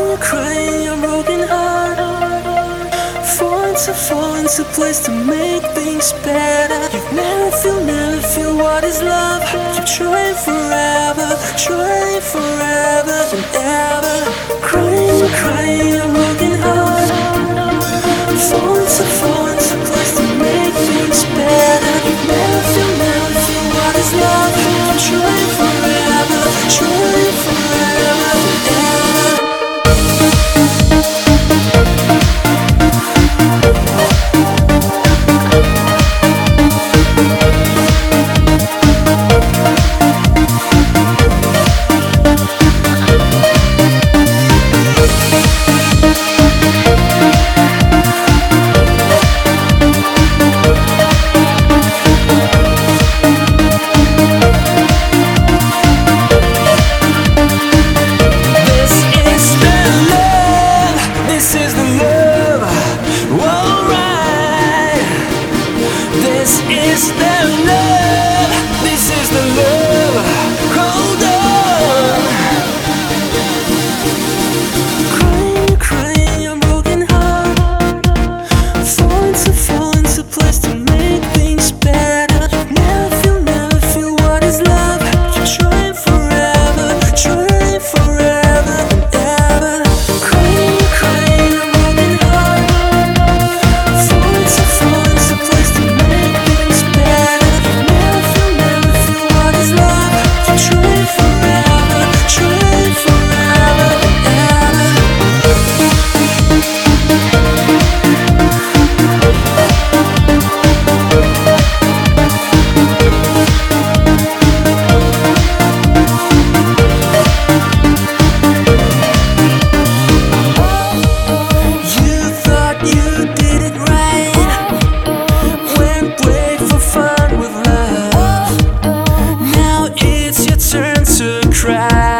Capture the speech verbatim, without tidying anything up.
Crying, crying, a broken heart. Falling to fall into place to make things better. You never feel, never feel what is love. Keep trying forever, trying forever and ever. Crying, crying, a broken heart. Falling to fall into place to make things better. You never feel, never feel what is love. Keep trying forever, trying forever and ever. This is the love, this is the love, hold on. Crying, crying, a broken heart. Falling to fall into place to make things better. Never feel, never feel what is love. Keep trying forever, trying forever and ever. Crying, crying, a broken heart. Falling to fall into place to make things better. Never feel, never feel what is love. Keep trying forever, trying forever and ever. You thought you did it right. Went play for fun with love. Now it's your turn to cry.